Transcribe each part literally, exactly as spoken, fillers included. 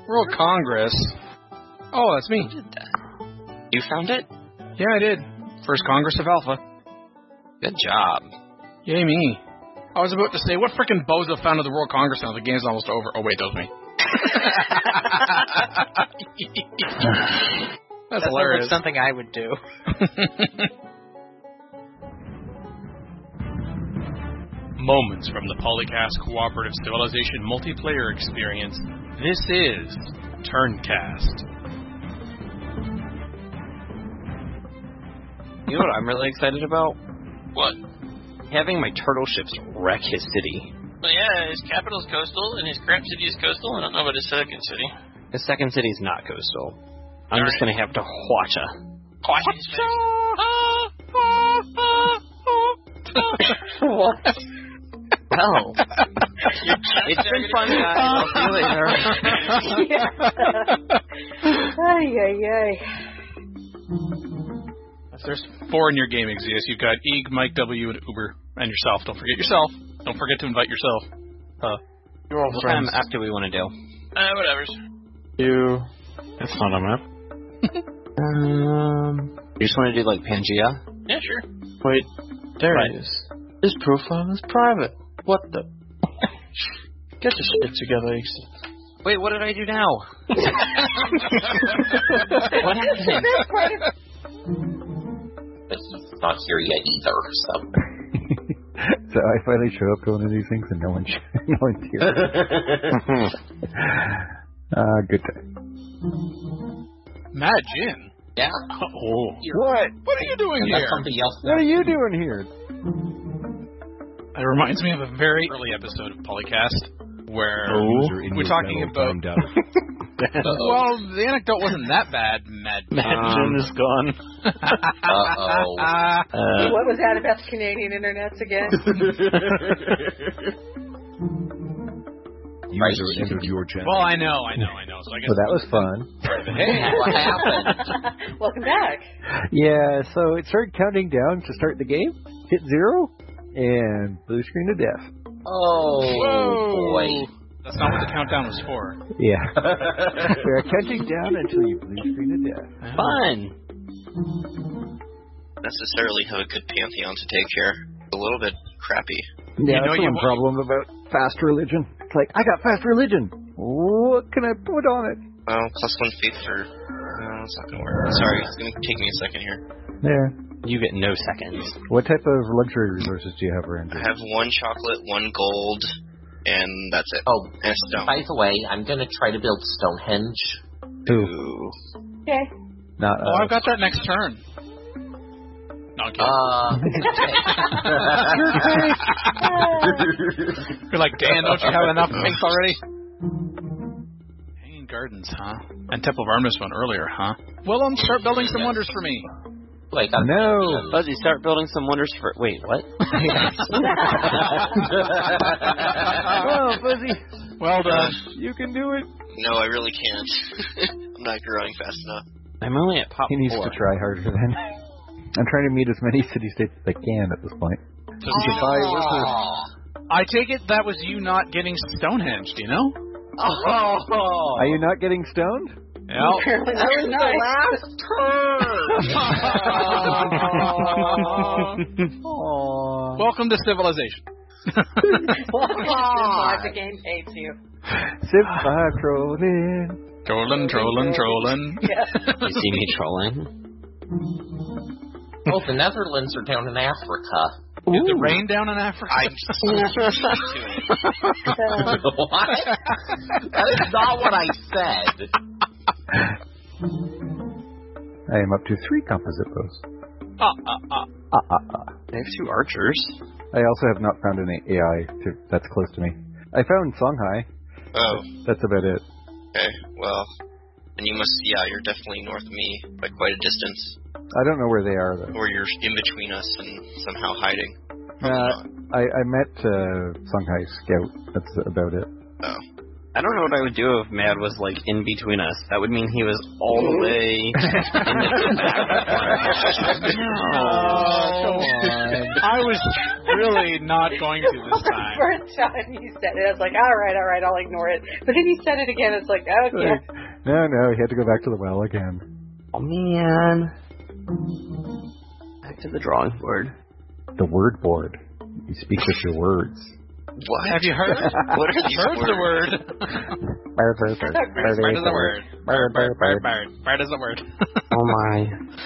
World Congress. Oh, that's me. Who did that? You found it? Yeah, I did. First Congress of Alpha. Good job. Yay me. I was about to say, what frickin' bozo founded the World Congress now? The game's almost over. Oh, wait, that was me. That's that hilarious. That's something I would do. Moments from the Polycast Cooperative Civilization multiplayer experience. This is Turncast. You know what I'm really excited about? What? Having my turtle ships wreck his city. Well, yeah, his capital's coastal, and his crap city is coastal. I don't know about his second city. His second city's not coastal. I'm All just right. gonna have to watcha. Watch his face. What? Well, it's been fun, guys. I'll see you later. Ay, ay, ay. There's four in your game, Exeus. You've got Eeg, Mike W, and Uber, and yourself. Don't forget yourself. Don't forget to invite yourself. Uh, You're all What friends. kind of app do we want to do? Uh, whatever's. You. That's not a map. um, you just want to do like Pangea? Yeah, sure. Wait, there Right. it is. This profile is private. What the? Get the shit together, Easton. Wait, what did I do now? What happened? But he's not here yet either, so. So I finally show up to one of these things and no one, no one's here. uh, good time. Mad Jin. Yeah. Oh. What? What are you doing And here? that's something else. What are you doing here? It reminds me of a very early episode of Polycast where we're talking about. Well, the anecdote wasn't that bad, Mad Jin. Mad Jin is gone. Uh-oh. Uh, What was that about the Canadian internets again? User entered your channel. Well, I know, I know, I know. So I guess So that was fun. Hey, What happened? Welcome back. Yeah, so it started counting down to start the game. Hit zero, and blue screen to death. Oh, Whoa. boy. That's not what the countdown was for. Yeah. They're counting down until you blue screen to death. fun. Necessarily have a good pantheon to take care. A little bit crappy. Yeah, know that's you one want- problem about fast religion. It's like, I got fast religion. What can I put on it? Well, plus one faith for. No, it's not gonna work. Sorry, it's gonna take me a second here. There. You get no seconds. What type of luxury resources do you have, Ranger? I have one chocolate, one gold, and that's it. Oh, And stone. by the way, I'm going to try to build Stonehenge. Ooh. Okay. Not Oh, uh, I've got that next turn. No, I'm kidding. Uh, You're like, Dan, don't you have enough pinks already? Hanging Gardens, huh? And Temple of Artemis one earlier, huh? Well, um, start building some wonders for me. like, I'm No. Fuzzy, start building some wonders for. Wait, what? Oh, Fuzzy, Well done. you can do it. No, I really can't. I'm not growing fast enough. I'm only at pop He needs four. to try harder then. I'm trying to meet as many city-states as I can at this point. So, I take it that was you not getting Stonehenge, do you know? Are you not getting stoned? Yeah. Apparently that was nice. Aww. Welcome to civilization. Why the game hates you. Civ five trolling. Trolling, trolling, trolling. Yes. You see me trolling? Oh, the Netherlands are down in Africa. Is the rain down in Africa? I'm just to it. What? That is not what I said. I am up to three composite bows. Ah, ah, ah. Ah, ah, ah. I have two archers. I also have not found any A I to, that's close to me. I found Songhai. Oh, That's about it. okay. Well, and you must, yeah, you're definitely north of me by quite a distance. I don't know where they are, though. Or you're in between us and somehow hiding. Uh, I, I met uh, Songhai Scout. That's about it. Oh. I don't know what I would do if Mad was, like, in between us. That would mean he was all the way in the No. I was really not going to this time. The first time you said it, I was like, all right, all right, I'll ignore it. But then you said it again, it's like, okay. Like, no, no, he had to go back to the well again. Oh, man. Back to the drawing board. The word board. You speak with your words. What? Have you heard? What are these Heard the word. Bird, bird, bird. Bird is the word. Bird, bird, bird, bird. Bird is the word. Oh, my.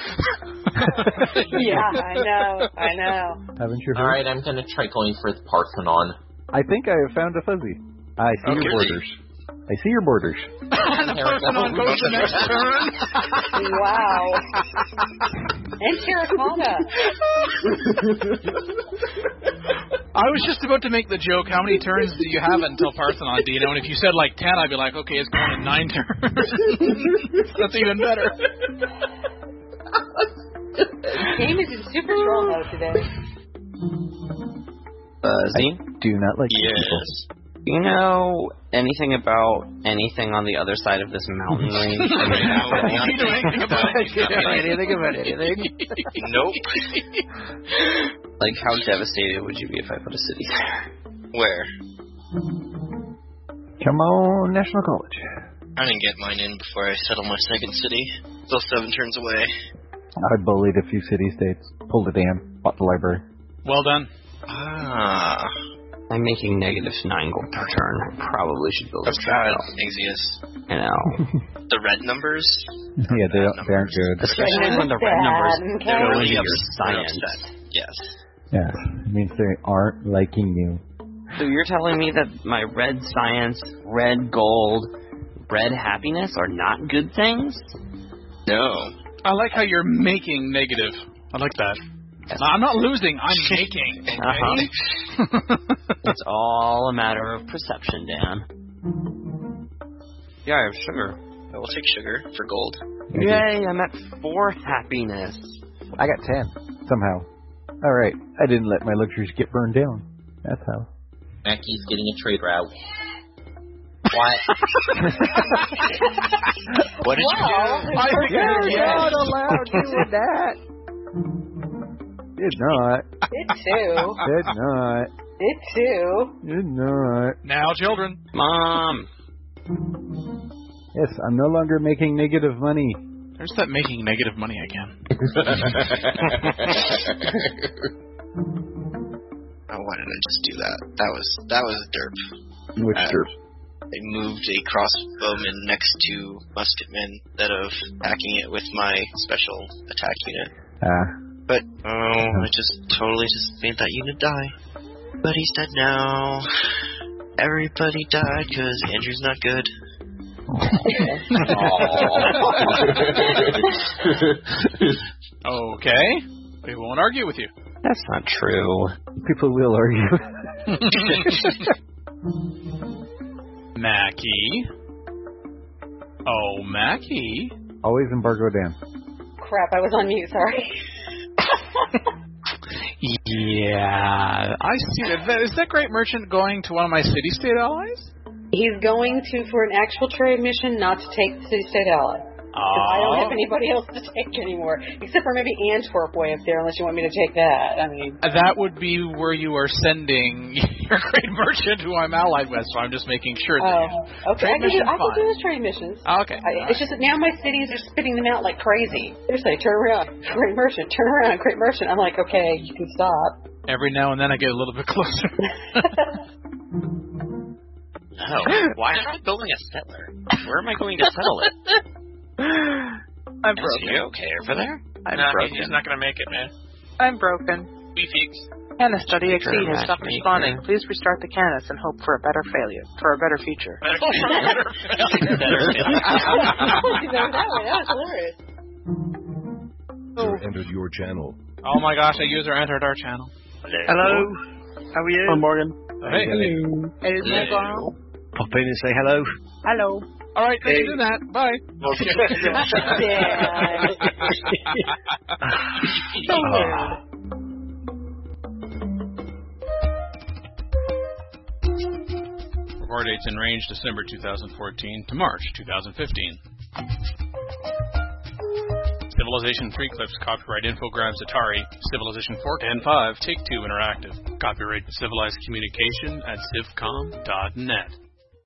Yeah, I know, I know. Haven't you heard? Alright, I'm gonna try going for the Parthenon. I think I have found a fuzzy. I see Okay. your borders. I see your borders. The person on goes the next turn. Wow. And terracotta. I was just about to make the joke, how many turns do you have until Parthenon, do you know? And if you said like ten, I'd be like, okay, it's going in nine turns. That's even better. This game is in super strong mode today. Uh, Zine? Do not like Yes. people. Do you know anything about anything on the other side of this mountain range? I don't know You know anything about it? anything about anything? Nope. Like, how devastated would you be if I put a city there? Where? Come on, National College. I didn't get mine in before I settled my second city. Still seven turns away. I bullied a few city-states, pulled a dam, bought the library. Well done. Ah. I'm making negative nine gold per turn. I probably should build a That's bad, trail. Axius. You know. The red numbers? Yeah, they, they aren't good. Especially when the red numbers Okay. go into Really your upset. science. Yes. Yeah, it means they aren't liking you. So you're telling me that my red science, red gold, red happiness are not good things? No. I like how you're making negative. I like that. No, I'm not losing, I'm making. Okay? Uh-huh. It's all a matter of perception, Dan. Yeah, I have sugar. I will take sugar for gold. Yay, I'm at four happiness. I got ten, somehow. Alright, I didn't let my luxuries get burned down. That's how. Mackey's getting a trade route. What? What did Wow. you do? I think You're yes. not allowed doing that. Did not. It too. Did not. It too. Did not. Now, children. Mom. Yes, I'm no longer making negative money. There's that making negative money again. Oh, why did I just do that? That was that was derp. Which Uh, derp? I moved a crossbowman next to musketman instead of packing it with my special attack unit. Ah. But oh, I just totally just made that unit die. But he's dead now. Everybody died because Andrew's not good. Okay. We won't argue with you. That's not true. People will argue. Mackie. Oh, Mackie. Always embargo Dan. Crap, I was on mute, sorry. Yeah, I see that. Is that great merchant going to one of my city-state allies? He's going to for an actual trade mission, not to take the city-state ally. I don't have anybody else to take anymore, except for maybe Antwerp way up there, unless you want me to take that. I mean, that would be where you are sending your great merchant who I'm allied with, so I'm just making sure that oh, you okay, I can, do, I can do fine. those trade missions. Oh, okay. I, it's just that now my cities are spitting them out like crazy. They're saying, turn around, great merchant, turn around, great merchant. I'm like, okay, you can stop. Every now and then I get a little bit closer. No, why am I building a settler? Where am I going to settle it? I'm Is broken. he okay over there? I'm no, broken. he's not going to make it, man. I'm broken. We fixed. Canis Study Exceed has Sure, stopped Mac, responding. Please restart the Canis and hope for a better failure, for a better future. Better, better, Better You know, that way, that was hilarious. User entered your channel. Oh my gosh, a user entered our channel. Hello. How are you? I'm Morgan. Hey. Hey, is that going? Pop in and say hello. Hello. All right, thanks for doing that. Bye. Yeah. So weird. Report dates in range December two thousand fourteen to March two thousand fifteen. Civilization three clips, copyright Infogrames Atari, Civilization four and five, Take-Two Interactive. Copyright Civilized Communication at civcom dot net.